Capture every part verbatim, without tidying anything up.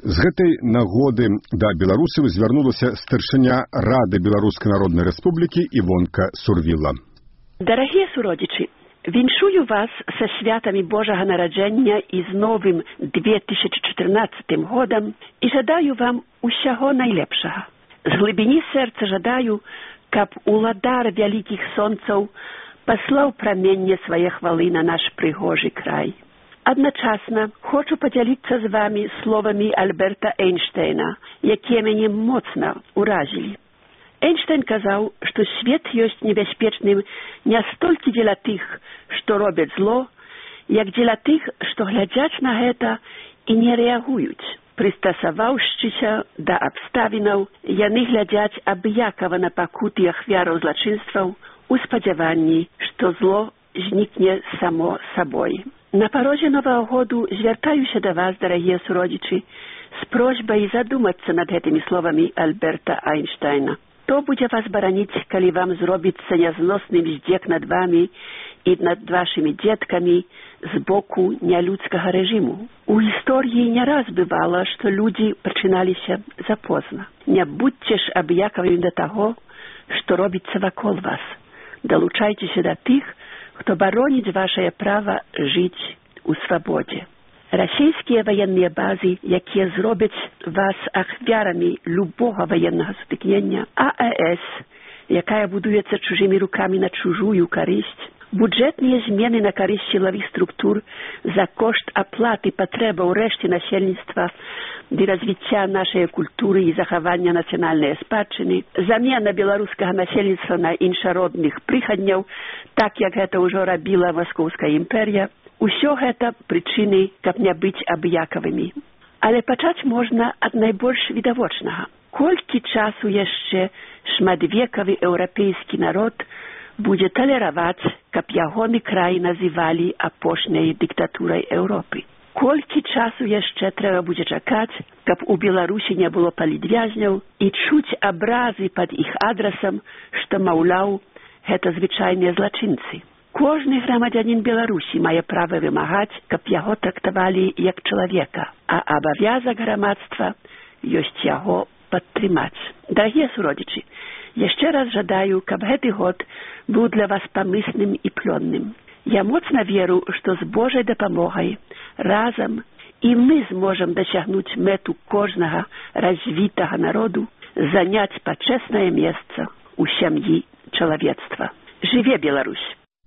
З гэтай нагоды да беларусаў звярнулася старшыня Рады Беларускай Народнай Рэспублікі Івонка Сурвіла. Дарагія суродзічы, віншую вас са святамі Божага нараджэння і з новым две тысячы чатырнаццатым годам і жадаю вам усяго найлепшага. З глыбіні сэрца жадаю, каб уладар вялікіх сонцаў паслаў праменне свае хвалы на наш прыгожы край. Адначасна хочу падзяліцца з вамі словамі Альберта Эйнштейна, якія мяне моцна ўразілі. Эйнштейн казаў, што свет ёсць небяспечным не столькі дзеля тых, што робяць зло, як дзеля тых, што глядзяць на гэта і не рэагуюць. Прыстасаваўшыся да абставінаў, яны глядзяць абыякава на пакуты ахвяраў злачынстваў у спадзяванні, што зло знікне само сабой. На парозе Новага году звяртаюся да вас, дарагія суродзічы, з просьбай задумацца над гэтымі словамі Альберта Эйнштейна. То будзе вас бараніць, калі вам зробіцца нязносным здзек над вамі і над вашымі дзеткамі з боку нялюдскага рэжыму. У гісторыі не раз бывала, што людзі пачыналіся запозна. Не будьце ж абыякавымі да таго, што робіцца вакол вас. Далучайцеся да тых, хто бароніць вашае права жыць у свабодзе. Расійскія ваенныя базы, якія зробяць вас ахвярамі любога ваеннага сутыкнення, А Э С, якая будуецца чужымі рукамі на чужую карысць, бюджэтныя змены на карысць сілавых структур за кошт аплаты патрэбаў рэшце насельніцтва ды развіцця нашай культуры і захавання нацыянальнай спадчыны, замена беларускага насельніцтва на іншародных прыхадняў, так як гэта ўжо рабіла Маскоўская імперія, усё гэта прычыны, каб не быць абыякавымі. Але пачаць можна ад найбольш відавочнага. Колькі часу яшчэ шматвекавы еўрапейскі народ будзе талераваць, каб ягоны край называлі апошняй дыктатурай Еўропы? Колькі часу яшчэ трэба будзе чакаць, каб у Беларусі не было палітвязняў і чуць абразы пад іх адрасам, што, маўляў, гэта звычайныя злачынцы? Кожны грамадзянін Беларусі мае права вымагаць, каб яго трактавалі як чалавека, а абавязак грамадства ёсць яго падтрымаць. Дарагія суродзічы, яшчэ раз жадаю, каб гэты год быў для вас памысным і плённым. Я моцна веру, што з Божай дапамогай разам і мы зможам дасягнуць мэту кожнага развітага народу, заняць пачэснае месца ў сям'і чалавецтва. Жыве Беларусь!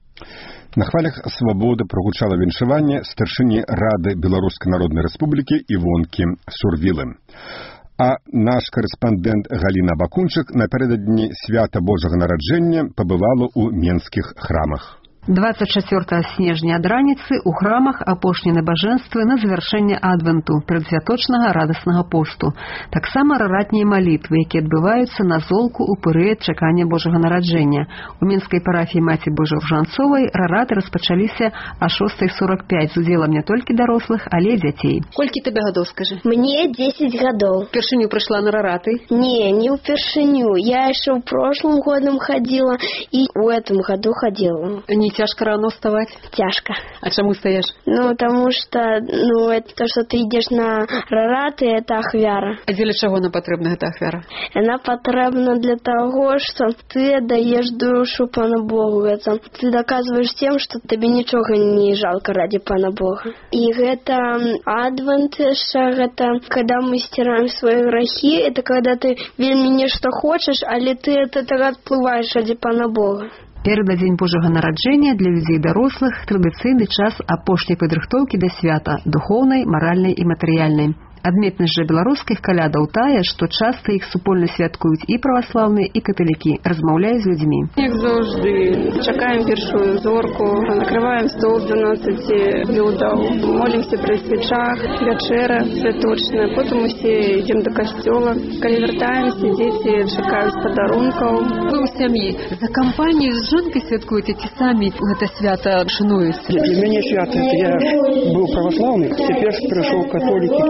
На хвалях свабоды прогучала віншаванне старшыні Рады Беларускай Народнай Рэспублікі Івонкі Сурвілы. А наш корэспандэнт Галіна Бакунчык напярэдадні свята Божага нараджэння пабывала ў менскіх храмах. двадцать четвёртого снежня ад раніцы ў храмах апошнія набажэнствы на завяршэнне адвенту, предсвяточнага радаснага посту. Таксама раратнія малітвы, якія адбываюцца на золку ў перыяд чакання Божага нараджэння. У мінскай парафіі Маці Божай Ружанцовай рараты распачаліся а шостай сорок пяць з удзелам не толькі дарослых, але і дзяцей. Колькі тебе гадоў, скажы? Мне десять гадоў. Упершыню прыйшла на рараты? Не, не упершыню. Я яшчэ ў прошлым годам хадзіла і ў гэтым году хадзіла. Не тяжко рано вставать? Тяжко. А чему стоишь? Ну, потому что, ну, это то, что ты идешь на рараты, это ахвяра. А для чего она потребна, эта ахвяра? Она потребна для того, что ты даешь душу Пана Богу. Это ты доказываешь тем, что тебе ничего не жалко ради Пана Бога. И это адвент, это когда мы стираем свои грехи, это когда ты вельми нечто хочешь, але ты это тогда отплываешь ради Пана Бога. Перад дзень Божага нараджэння для людзей дарослых традыцыйны час апошняй падрыхтоўкі да свята, духоўнай, маральнай і матэрыяльнай. Адметнасць жа беларускіх калядаў тая, што часта іх супольна святкуюць і праваслаўныя, і каталікі, размаўляюць з людзьмі. Як заўжды, чакаем першую зорку, накрываем стол з дванаццаці блюдаў, молімся пры свячах, вячэра святочная, потым усе ідзем да касцёла. Калі вяртаемся, дзеці чакаюць падарункаў. Вы ў сям'і за кампанію з жонкай святкуеце ці самі гэта свята шануеце? Для мяне свята, я быў праваслаўны, цяпер прыйшоў католікі. Ну,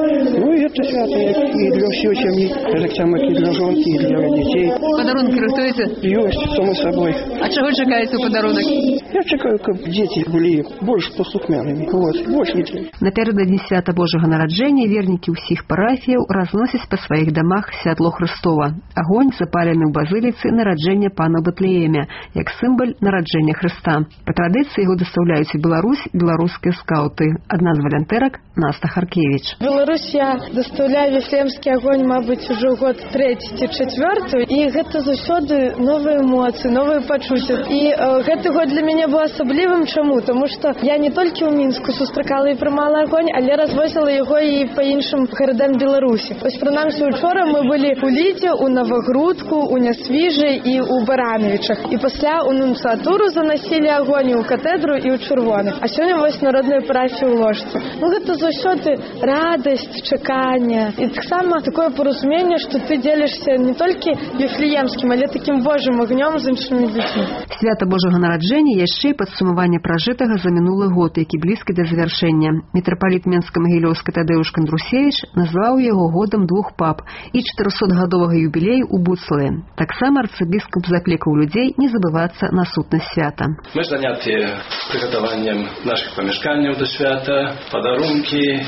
Ну і гэта свята і для ўсёй сям'і, так само і для жонкі, і для дзяцей. Падарункі рыхтуеце? Ёсць, само собой. А чаго чакаеце ў падарунак? Я чакаю, каб дзеці былі больш паслухмянымі. Вот, больш нічого. Напярэдадні свята Божага нараджэння вернікі ўсіх парафіяў разносяць па сваіх дамах святло Хрыстова. Агонь запалены ў базыліцы нараджэння пана Батлеемя, як сімвал нараджэння Хрыста. Па традыцыі яго дастаўляюць у Беларусь беларускія скаўты. Адна з валянтэрак Наста Харкевіч. Беларусь я дастаўляю віфлеемскі агонь, мабыць, ужо год трэці ці чацвёрты, і гэта заўсёды новыя эмоцыі, новыя пачуцці. І э, гэты год для мяне быў асаблівым. Чаму? Таму што я не толькі ў Мінску сустракала і прымала агонь, але развозіла яго і па іншым гарадам Беларусі. Вось прынамсі учора мы былі у Лідзе, у Новагрудку, у Нясвіжы і у Барановічах. І пасля у нунцыятуру заносілі агонь у катэдру і ў Чырвоны. А сёння вось народная парафія ў Ложцы. Ну гэта заўсёды радасць, чаканне. І таксама такое паразуменне, што ты дзелішся не толькі віфлеемскім, але такім Божым агнём з іншымі дзецьмі. Свята Божага нараджэння яшчэ і падсумаванне пражытага за мінулы год, які блізкі да завяршэння. Мітрапаліт Менска-Магілёўскі Тадеуш Кандрусевіч назваў яго годам двух пап і чатырохсотгадовага юбілею ў Буцлы. Таксама арцыбіскуп заклікаў людзей не забывацца на сутнасць свята. Мы заняты прыгатаваннем нашых памяшканняў да свята, падарункі,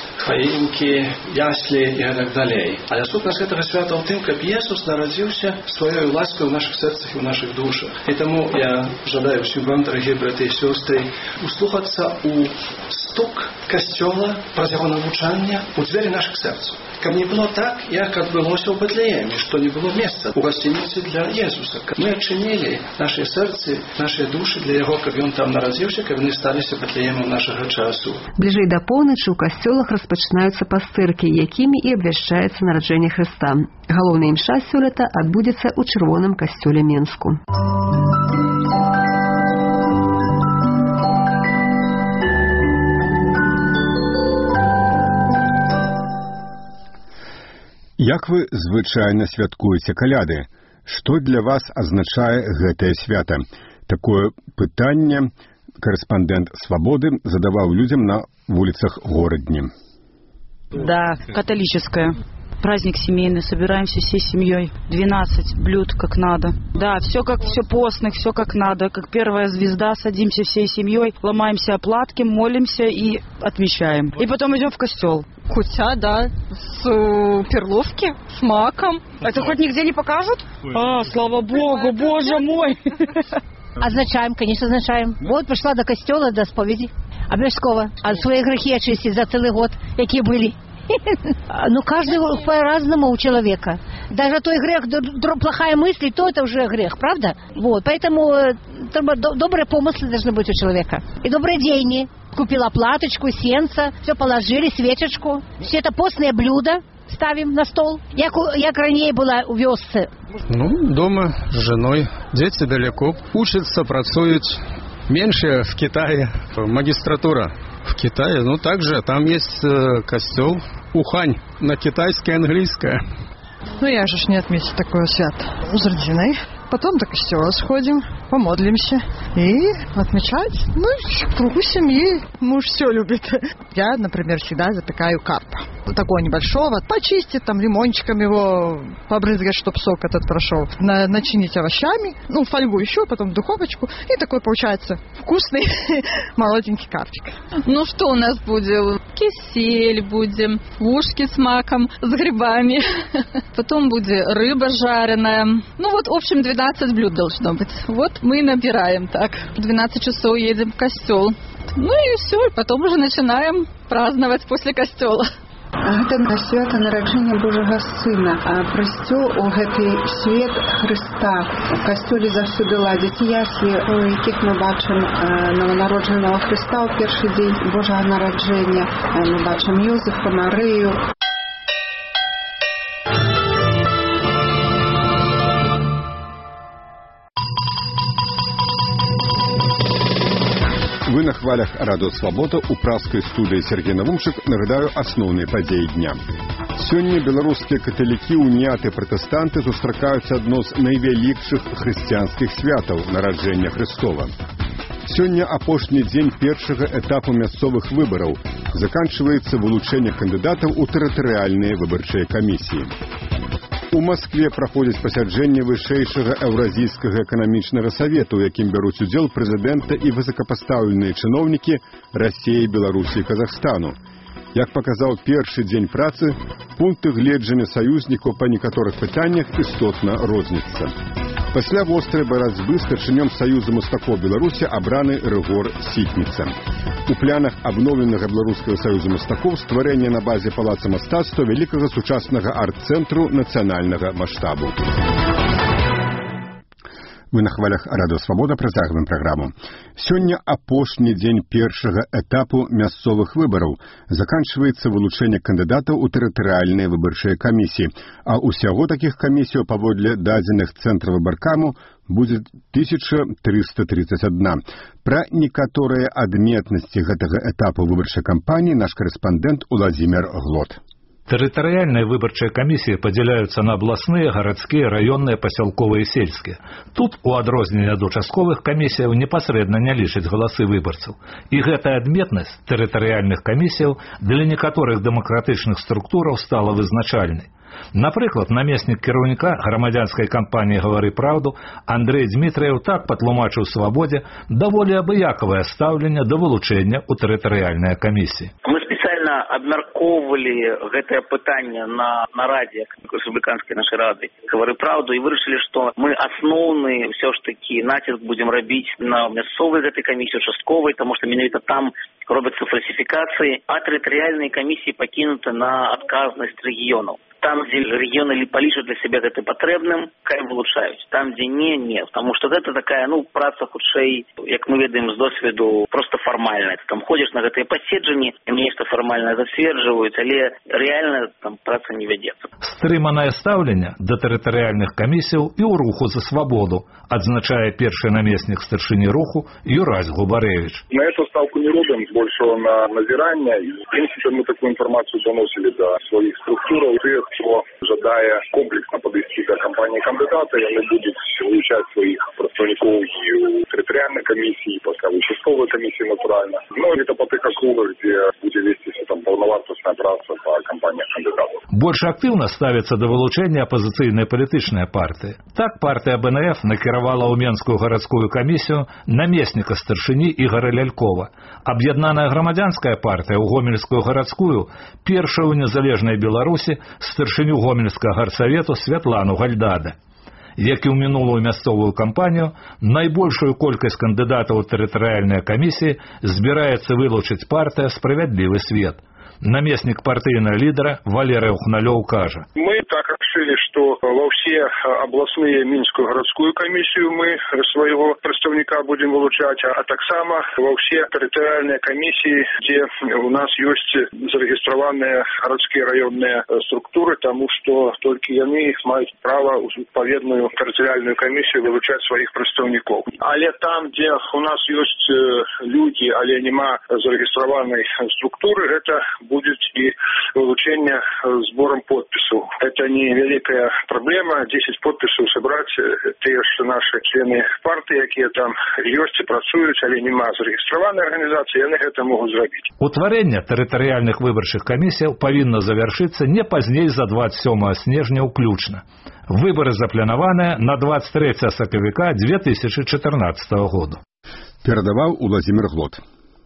хваінкі, яслі і так далей. Але сутнасць гэтага свята ў тым, каб Jesús нарадзіўся сваёй ласкай у нашых сэрцах і ў нашых душах. І таму я жадаю ўсім вам, дарагія браты і сёстры, услухацца ў стук касцёла праз яго навучання ў дзверы нашых сэрцаў. Каб не было так, як адбылося ў Бэтлееме, што не было месца ў гасцініцы для Jesúsa. Каб мы адчынілі нашыя сэрцы, нашыя душы для яго, каб ён там нарадзіўся, каб яны сталіся Бэтлеемам нашага часу. Бліжэй да поўначы ў касцёлах распачынаюцца пастыркі, якімі і абвяшчаецца нараджэнне Хрыста. Галоўная імша сёлета адбудзецца ў Чырвоным касцёле Менску. Як вы звычайна святкуеце каляды? Што для вас азначае гэтае свята? Такое пытанне корэспандэнт «Свободы» задаваў людзям на вуліцах горадні. Да, католическое. Праздник семейный, собираемся всей семьей. двенадцать блюд как надо. Да, все как все постных, все как надо. Как первая звезда, садимся всей семьей, ломаемся оплатки, молимся и отмечаем. И потом идем в костел. Кутя, да, с перловки, с маком. Это хоть нигде не покажут? А, слава Богу, Боже мой! Означаем, конечно, означаем. Вот пришла до костела, до споведи. Обовязково. А свои грехи очистить за целый год, какие были. Ну, каждый по-разному у человека. Даже той грех, плохая мысль, то это уже грех, правда? Вот, поэтому добрые помыслы должны быть у человека. И добрые деньги. Купила платочку, сенца, все положили, свечечку. Все это постные блюда ставим на стол. Як, як ранее была у вёсцы. Ну, дома с женой. Дети далеко. Учатся, працуют. Меньше в Китае. Магистратура в Китае. Ну, также там есть э, костел Ухань на китайское, английское. Ну, я же ж не отметить такое свято. С родиной. Потом до костела сходим, помодлимся и отмечать. Ну, в кругу семьи. Муж все любит. Я, например, всегда запекаю карпа. Вот такого небольшого. Почистить, там, лимончиком его побрызгать, чтобы сок этот прошел. На, начинить овощами. Ну, фольгу еще, потом в духовочку. И такой получается вкусный молоденький карпик. Ну, что у нас будет? Кисель будем, ушки с маком, с грибами. Потом будет рыба жареная. Ну, вот, в общем, двенадцать блюд должно быть. Вот мы набираем так. В двенадцать часов едем в костел. Ну и все, и потом уже начинаем праздновать после костела. Гэта свята нараджэння Божага Сына. Прасцё у гэты свет Хрыста. У касцёле заўсёды ладзяць яслі, у якіх мы бачым новонароджанага Хрыста ў першы дзень Божага нараджэння. Мы бачым Ёзефа, Марыю. Вы на хвалях радио «Свобода» у пражской студии Сергей Навумчик. Нагадаю основные подеи дня. Сегодня белорусские католики, уніяты протестанты сустракаюць адно з найвялікшых хрысціянскіх святаў нараджэння Христова. Сёння апошні дзень першага этапу мясцовых выбараў. Заканчваецца вылучэнне кандыдатаў у тэрытарыяльныя выбарчыя камісіі. У Маскве праходзіць пасяджэнне вышэйшага Еўразійскага эканамічнага савету, у якім бяруць удзел прэзідэнта і высокапастаўленыя чыноўнікі Расіі, Беларусі і Казахстану. Як паказаў першы дзень працы, пункты гледжання саюзнікаў па некаторых пытаннях істотна розняцца. Пасля вострай барацьбы старшынём Саюза мастакоў Беларусі абраны Рыгор Сітніца. У планах абноўленага Беларускага саюза мастакоў стварэнне на базе палаца мастацтва вялікага сучаснага арт-цэнтру нацыянальнага маштабу. Мы на хвалях Радыё Свабода працягваем праграму. Сёння апошні дзень першага этапу мясцовых выбараў. Заканчваецца вылучэнне кандыдатаў у тэрытарыяльныя выбарчыя камісіі, а ўсяго такіх камісіяў паводле дадзеных цэнтра выбаркаму будзе тысяча трыста тридцать одна. Пра некаторыя адметнасці гэтага этапу выбарчай кампаніі наш корэспандэнт Уладзімір Глот. Тэрытарыяльныя выбарчыя камісіі падзяляюцца на абласныя, гарадскія, раённыя, пасялковыя і сельскія. Тут, у адрозненне ад участковых камісіяў, непасрэдна не лічаць галасы выбарцаў. І гэтая адметнасць тэрытарыяльных камісіяў для некаторых дэмакратычных структураў стала вызначальнай. Напрыклад, намеснік кіраўніка грамадзянскай кампаніі «Гавары праўду» Андрэй Дмітрыеў так патлумачыў Свабодзе даволі абыякавае стаўленне да вылучэння ў тэрытарыяльныя камісіі. Мы спецыяльна абмяркоўвалі гэтае пытанне на нарадзе рэспубліканскай нашай рады «Гавары праўду» і вырашылі, што мы асноўны ўсё ж такі націск будзем рабіць на мясцовай гэтай камісіі, участковай, таму што менавіта там робяцца фальсіфікацыі, а тэрытарыяльныя камісіі пакінуты на адказнасць рэгіёнаў. Там, дзе рэгіёны палічаць для сябе гэта патрэбным, хай вылучаюць. Там, дзе не, не. Таму што гэта такая, ну, праца хутчэй, як мы ведаем з досведу, проста фармальная. Ты там ходзіш на гэтыя паседжанні, нешта фармальна зацверджваюць, але рэальна там праца не вядзецца. Стрыманае стаўленне да тэрытарыяльных камісіяў і ў руху за свабоду, адзначае першы намеснік старшыні руху Юрась Губарэвіч. На эту ставку не робім, большего на назірання. І, в принципе, мы такую інфармацыю доносілі да сваіх структураў. Кто жадае комплексно подойти до кампании кандидата, яны будут вылучать своих представников и у территориальной комиссии, и пока в участковой комиссии, натурально. Но это по тых округах, где будет вестись там полновартостная праца по кампании кандидатов. Больше активно ставится до вылучения оппозиционной политичной партии. Так партия бэ эн эф накіравала ў Менскую городскую комиссию наместника старшыні Ігора Лялькова. Аб'яднаная грамадзянская партия ў Гомельскую городскую, першая ў незалежнай Беларусі старшыню Гомельскага гарсавету Святлану Гальдада. Як і ў мінулую мясцовую кампанію, найбольшую колькасць кандыдатаў у тэрытарыяльныя камісіі збіраецца вылучыць партыя «Справядлівы свет». Наместник партийного лидера Валерий Ухналёв кажа. Мы так решили, что во все областные Минскую городскую комиссию мы своего представника будем вылучать, а так само во все территориальные комиссии, где у нас есть зарегистрированные городские районные структуры, тому что только они имеют право в відповідну территориальную комиссию вылучать своих представников. Але там, где у нас есть люди, але нема зарегистрированной структуры, это будет и вылучение сбором подписей. Это не великая проблема. десять подписей собрать. Те, что наши члены партии, которые там есть и працуют, але нема зарегистрированной организации, они это могут сделать. Утварэнне тэрытарыяльных выбарчых камісіяў павінна завяршыцца не пазней за двадцать сёмага снежня ўключна. Выборы запланаваныя на двадцать трэцяга сакавіка две тысячи четырнадцатого года. Перадаваў Уладзімір Глот.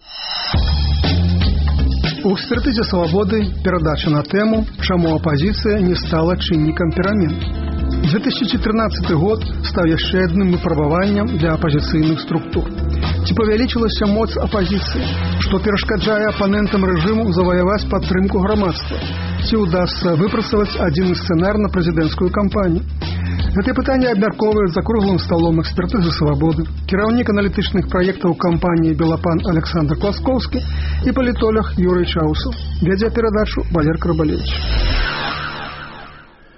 У экспертызе «Свободы» перадача на тему «Чаму апозіцыя не стала чыннікам перамен». две тысячи четырнадцатый год стаў яшчэ адным выпрабаваннем для апозіцыйных структур. Ці павялічылася моц апозіцыі, што перашкаджае апанентам рэжыму заваяваць падтрымку грамадства. Ці ўдасца выпрацаваць адзіны сцэнар на прэзідэнцкую кампанію. Гэтае пытанне абмяркоўваюць за круглым сталом экспертызы «Свободы», кіраўнік аналітычных праектаў кампаніі «Белапан» Александр Класкоўскі і палітолог Юрый Чаусаў. Вядзе перадачу Валер Крабалевич.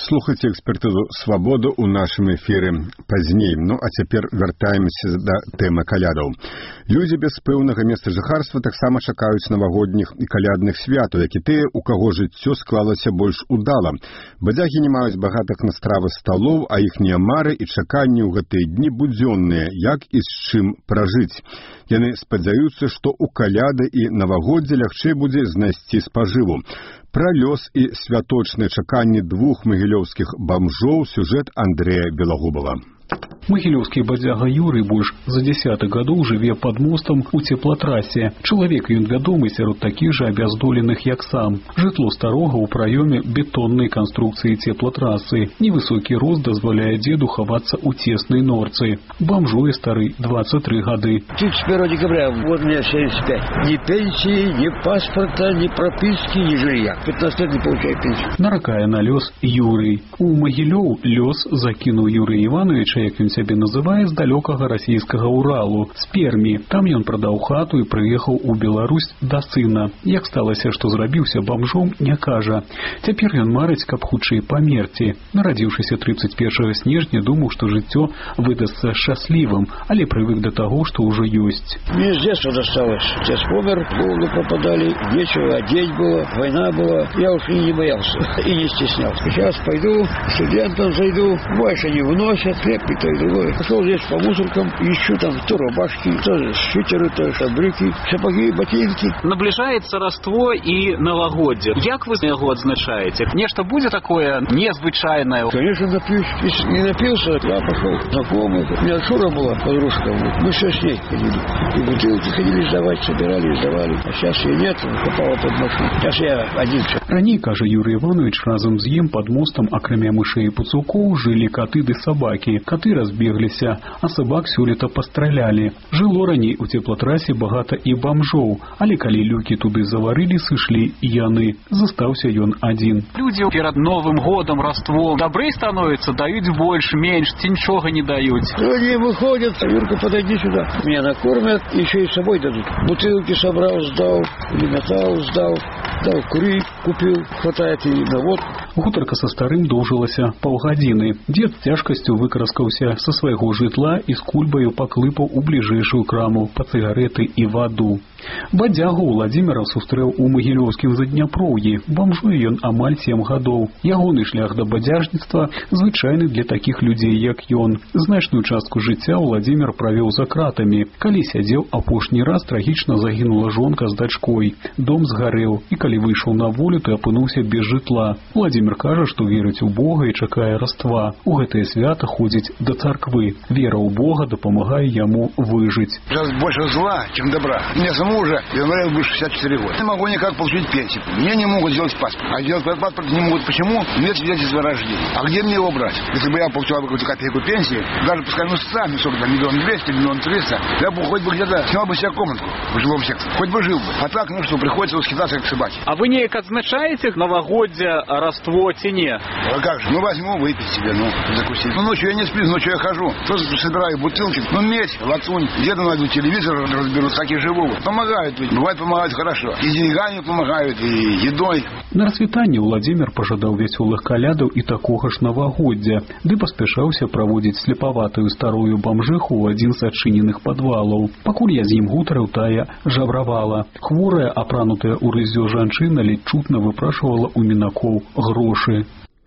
Слухайце экспертызу «Свабода» ў нашым эфіры пазней. Ну, а цяпер вяртаемся да тэмы калядаў. Людзі без пэўнага месца жыхарства таксама чакаюць навагодніх і калядных святаў, як і тыя, у каго жыццё склалася больш удала. Бадзягі не маюць багатых на стравы сталоў, а іхнія мары і чаканні ў гэтыя дні будзённыя, як і з чым пражыць. Яны спадзяюцца, што ў каляды і навагоддзе лягчэй будзе знайсці спажыву. Пра лёс і святочныя чаканні двух магілёўскіх бамжоў сюжэт Андрэя Белагубова. Магілёўскі бадзяга Юрый больш за дзесятак гадоў жыве пад мостам у цеплатрасе. Чалавек ён вядомы сярод такіх жа абяздоленых, як сам. Жытло старога ў праёме бетоннай канструкцыі цеплатрасы. Невысокі рост дазваляе дзеду хавацца ў цеснай норцы. Бамжуе стары двадцать три гады. тридцать первого декабря, вот мне семьдесят пять. Ни пенсии, ни паспорта, ни прописки, ни жилья. пятнадцать лет не получаю пенсию. Наракае на лёс Юрый. У Магілёў лёс закінуў Юрия Ивановича, як ён сябе называе, з далёкага расійскага Уралу, з Пермі. Там ён прадаў хату і прыехаў у Беларусь да сына. Як сталася, што зрабіўся бамжом, не кажа. Цяпер ён марыць, каб хутчэй памерці. Нарадзіўшыся тридцать первого снежня, думаў, што жыццё выдасца шчаслівым, але прывык да таго, што ўжо ёсць. Мне с детства досталось. Отец помер, голоду пропадали, нечего одеть было, война была. Я уж и не боялся, и не стеснялся. Сейчас пойду, студентам зайду, больше не вносят, хлеб и то и другое. Пошел здесь по мусоркам, ищу там то рубашки, то свитеры, то брюки, сапоги, ботинки. Наближаецца Раство і Навагоддзе. Як вы яго адзначаеце? Нешта будзе такое незвычайнае? Конечно, напьюсь. Если не напился, я пошел. Знакомый. У меня Шура была, подружка. Мы все с ней ходили. И бутылки ходили сдавать, собирали, сдавали. А сейчас ее нет, попала под машину. Сейчас я один. Раней, кажа Юрий Иванович, разом з ім пад мостам, акрамя мышэй і пацукоў, жылі каты ды сабакі. Каты разбегліся, а сабак сёлета пастралялі. Жыло раней у цеплатрасе багата і бамжоў, але калі люкі туды заварылі, сышлі яны. Застаўся ён адзін. Людзі перад Новым годам, Раством дабрэй становятся, даюць больш, менш, ці нічога не даюць. Они выходят, Юрка, подойди сюда. Меня накормят, еще и с собой дадут. Бутылки собрал, сдал, или металл сдал, дал курить, купил, хватает и на водку. Гутарка са старым доўжылася паўгадзіны. Дзед цяжкасцю выкараскаўся са свайго жытла і з кульбаю паклыпаў у бліжэйшую краму па цыгареты і ваду. Бадзягу Владзіміра сустрэў у магілёўскім Задняпроўі. Бамжуе ён амаль сем гадоў. Ягоны шлях да бадзяжніцтва звычайны для такіх людзей, як ён. Значную частку жыцця Владзімір правёў за кратамі. Калі сядзеў апошні раз, трагічна загінула жонка з дачкой. Дом згарэў, і калі выйшаў на волю, то апынуўся без жытла. Владзімір кажа, што верыць у Бога і чакае Раства. У гэтае свята ходзіць да царквы. Вера ў Бога дапамагае яму выжыць. Сейчас больше зла, чем добра. Мне самому уже, я говорю, будет шестьдесят четыре года. Не могу никак получить пенсию. Мне не могут сделать паспорт. А сделать паспорт не могут. Почему? Нет свидетельства о рождении. А где мне его брать? Если бы я получал какую-то копейку пенсии, даже пускай, ну, сами, сколько там, миллион двести, миллион триста, я бы хоть бы где-то снял бы себе комнатку в жилом секторе. Хоть бы жил бы. А так, ну что, приходится восхитаться, как собаки. А вы неяк адзначаеце Навагоддзе, Раство ці не? А как же? Ну, возьму, выпить себе, ну, закусить. Ну, ночью я не сплю, ночью я хожу. Просто собираю бутылки. Ну, медь, латунь. Где-то найду телевизор, разберу, так и живу. Помогают ведь. Бывает, помогают хорошо. И деньгами помогают, и едой. На рассвітанне Владзімір пажадаў вясёлых калядаў і такога ж Навагоддзя, ды паспяшаўся праводзіць слепаватую старую бамжыху ў адзін з адчыненых падвалаў. Пакуль я з ім гутарыў, тая жабравала. Хворая, апранутая ў рыззё жанчына ледь чутна выпрашвала у мінакоў грошы.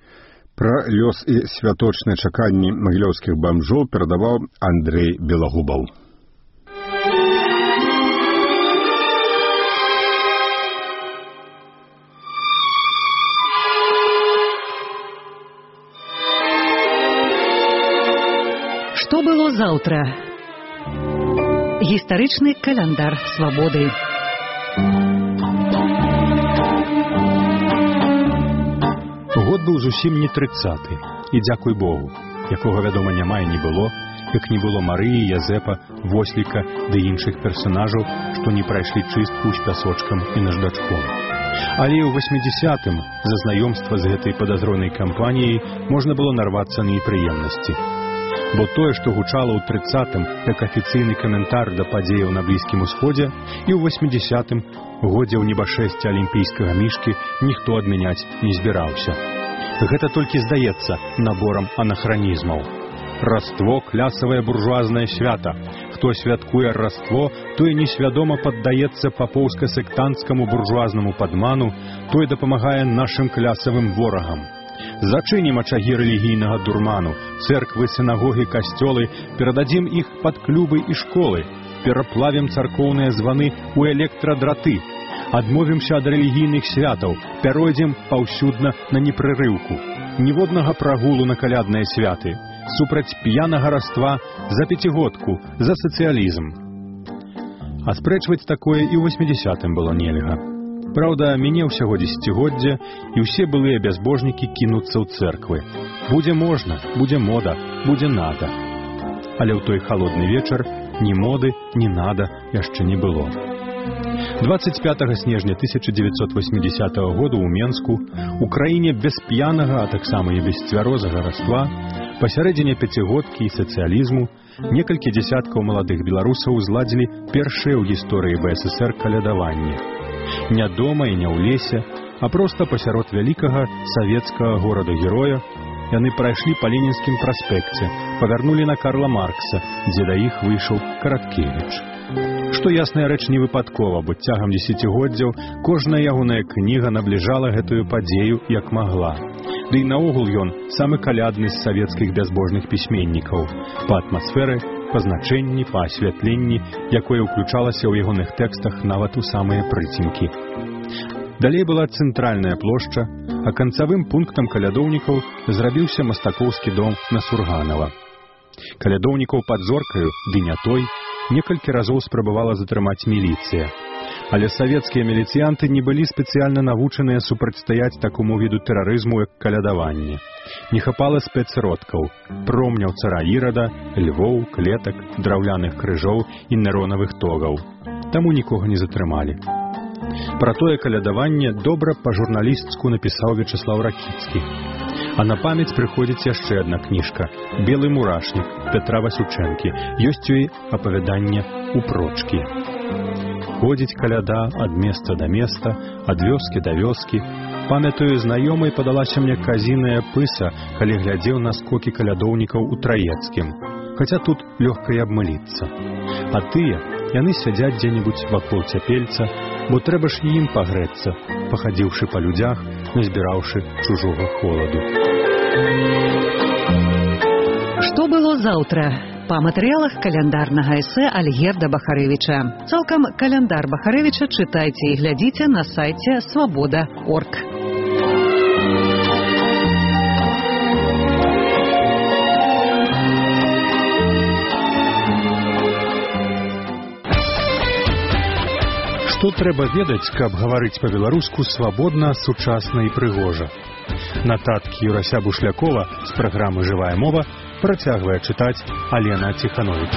Пра лёс і святочныя чаканні магілёўскіх бамжоў перадаваў Андрэй Белагубаў. Што было заўтра? Гістарычны каляндар свабоды. Год быў зусім не трыццаты, і дзякуй Богу, якога, вядома, няма і не было, як не было Марыі, Язэпа, Восліка ды іншых персанажаў, што не прайшлі чыстку з пясочкам і наждачком. Але ў восьмідзесятым за знаёмства з гэтай падазронай кампаніяй можна было нарвацца на непрыемнасці. Бо тое, што гучала ў трыццатым як афіцыйны каментар да падзеяў на Блізкім Усходзе, і ў восьмідзесятым годзе ў небашэсці алімпійскага мішкі ніхто адмяняць не збіраўся. Гэта толькі здаецца наборам анахранізмаў. Раство – клясавае буржуазнае свята. Хто святкуе раство, той несвядома паддаецца папоўска-сектанцкаму буржуазнаму падману, той дапамагае нашым клясавым ворагам. Зачынім ачагі рэлігійнага дурману, цэрквы, сінагогі, касцёлы, перададзім іх пад клубы і школы, пераплавім царкоўныя званы ў электрадраты, адмовімся ад рэлігійных святаў, пяройдзем паўсюдна на непрырыўку. Ніводнага прагулу на калядныя святы, супраць п'янага раства, за пяцігодку, за сацыялізм. Аспрэчваць такое і ў васьмідзясятым было нельга. Праўда, мяне ўсяго дзесяцігоддзе, і ўсе былыя бязбожнікі кінуцца ў цэрквы. Будзе можна, будзе мода, будзе нада. Але ў той халодны вечар ні моды, ні нада яшчэ не было. дваццаць пятага снежня тысяча дзевяцьсот васьмідзясятага году ў Менску, у краіне без п'янага, а таксама і без цвярозага раства, пасярэдзіне пяцігодкі і сацыялізму, некалькі дзясяткаў маладых беларусаў зладзілі першае ў гісторыі БССР калядаванне. Не дома і не ў лесе, а проста пасярод вялікага савецкага горада-героя яны прайшлі па Ленінскім праспекце, павярнулі на Карла Маркса, дзе да іх выйшаў Караткевіч. Што ясная рэч не выпадкова, бо цягам дзесяцігоддзяў кожная ягоная кніга набліжала гэтую падзею як магла. Ды і наогул ён самы калядны з савецкіх бязбожных пісьменнікаў, па атмасферы, па значэнні, па асвятленні, якое ўключалася ў ягоных тэкстах нават у самыя прыцемкі. Далей была цэнтральная плошча, а канцавым пунктам калядоўнікаў зрабіўся мастакоўскі дом на Сурганава. Калядоўнікаў пад зоркаю, ды не той, некалькі разоў спрабавала затрымаць міліцыя. Але савецкія міліцыянты не былі спецыяльна навучаныя супрацьстаяць такому віду тэрарызму, як калядаванне. Не хапала спецсродкаў, промняў цара Ірада, львоў, клетак, драўляных крыжоў і неронавых тогаў. Таму нікога не затрымалі. Пра тое калядаванне добра па-журналісцку напісаў Вячаслаў Ракіцкі. А на памяць прыходзіць яшчэ адна кніжка «Белы мурашнік» Петра Васючэнкі. Ёсць у ёй апавяданне «Упрочкі». Ходзіць каляда ад места да места, ад вёскі да вёскі. Памятаю, знаёмай падалася мне казіная пыса, калі глядзеў на скокі калядоўнікаў у Траецкім. Хаця тут лёгка і абмыліцца. А тыя, яны сядзяць дзе-небудзь вакол цяпельца, бо трэба ж і ім пагрэцца, пахадзіўшы па людзях, назбіраўшы чужога холаду. Што было заўтра? Па матэрыялах каляндарнага эсэ Альгерда Бахарэвіча. Цалкам каляндар Бахарэвіча чытайце і глядзіце на сайце свабода точка орг. Што трэба ведаць, каб гаварыць па-беларуску свабодна, сучасна і прыгожа? Нататкі Юрася Бушлякова з праграмы «Жывая мова» працягвае чытаць Алена Ціхановіч.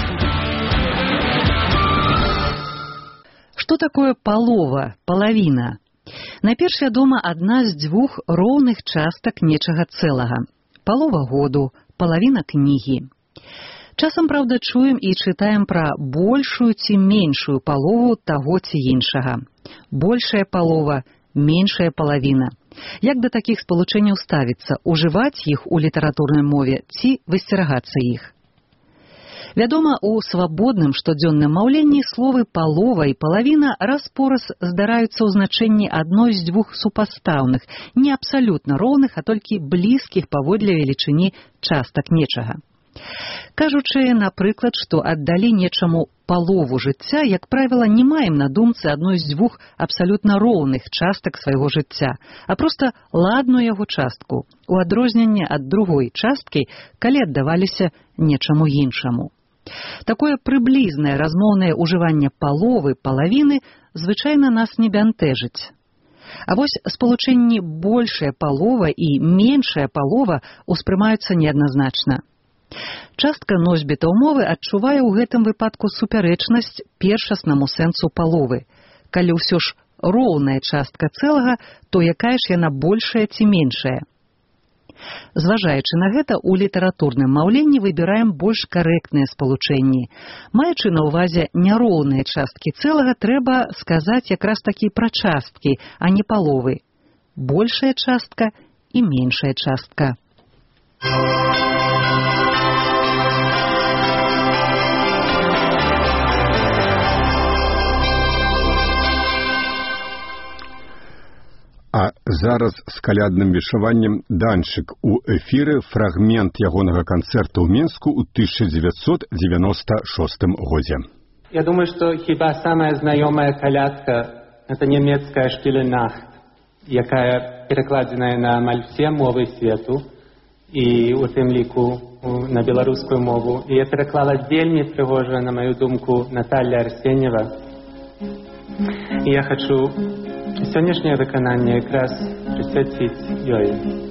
Што такое палова, палавіна? Найперш вядома адна з дзвюх роўных частак нечага цэлага. Палова году, палавіна кнігі. Часам, праўда, чуем і чытаем пра большую ці меншую палову таго ці іншага. Большая палова, меншая палавіна. Як да такіх спалучэнняў ставіцца, ужываць іх у літаратурнай мове ці высцерагацца іх? Вядома, у свабодным штодзённым маўленні словы палова і палавіна раз-пораз здараюцца ў значэнні адной з дзвюх супастаўных, не абсалютна роўных, а толькі блізкіх паводле велічыні частак нечага. Кажучы, напрыклад, што аддалі нечаму палову жыцця, як правіла, не маем на думцы адной з дзвюх абсалютна роўных частак свайго жыцця, а проста ладную яго частку, у адрозненне ад другой часткі, калі аддаваліся нечаму іншаму. Такое прыблізнае размоўнае ўжыванне паловы, палавіны звычайна нас не бянтэжыць. А вось спалучэнні большая палова і меншая палова ўспрымаюцца неадназначна. Частка носьбітаў мовы адчувае ў гэтым выпадку супярэчнасць першаснаму сэнсу паловы. Калі ўсё ж роўная частка цэлага, то якая ж яна большая ці меншая? Зважаючы на гэта, у літаратурным маўленні выбіраем больш карэктныя спалучэнні. Маючы на ўвазе няроўныя часткі цэлага, трэба сказаць якраз такі пра часткі, а не паловы. Большая частка і меншая частка. А зараз з калядным вішаваннем Данчык. У эфіры фрагмент ягонага канцэрта ў Мінску ў тысяча девятьсот девяносто шестом годзе. Я думаю, что хіба самая знакомая колядка – это немецкая «Stille Nacht», якая перекладена на амаль все мовы свету, и у тым ліку на беларускую мову. И я переклала вельмі пригожа, на мою думку, Наталья Арсеньева. И я хочу сённяшняе выкананне якраз прысвяціць ёй.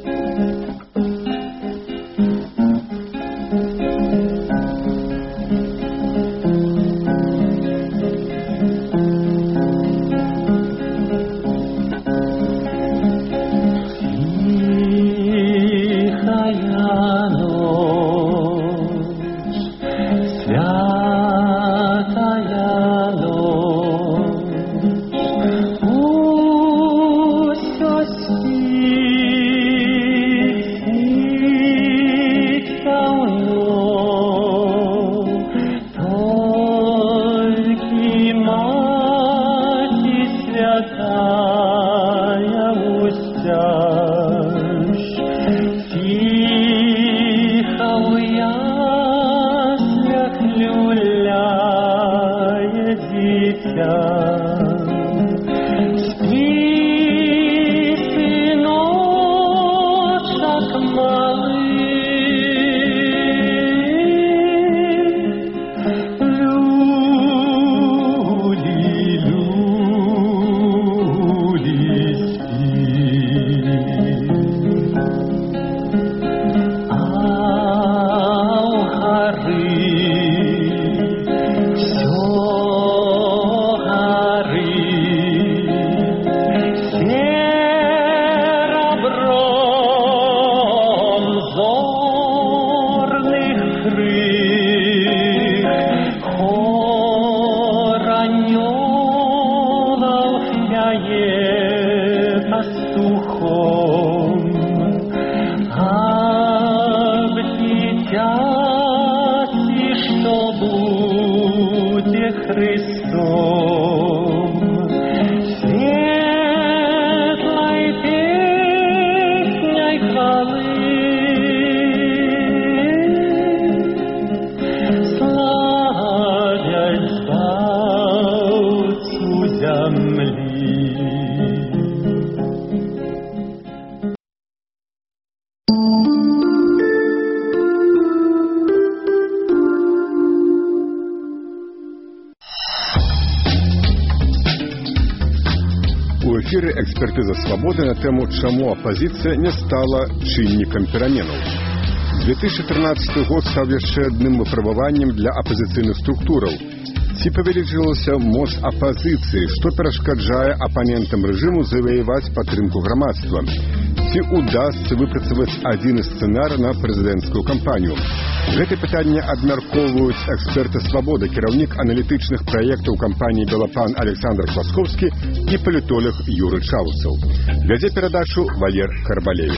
У эфіры экспертыза свабоды на тэму «Чаму апазіцыя не стала чыннікам пераменаў». две тысячи тринадцатый год стаў яшчэ адным выпрабаваннем для апазіцыйных структураў. Ці павялічылася моц апазіцыі, што перашкаджае апанентам рэжыму заваяваць падтрымку грамадства? Ці удасца выпрацаваць адзіны сцэнар на прэзідэнцкую кампанію? Гэта пытанне абмяркоўваюць эксперты свабоды, кіраўнік аналітычных праектаў кампаніі «Белапан» Александр Хваскоўскі і палітолог Юры Чаўцаў. Вядзе перадачу Валер Карбалей.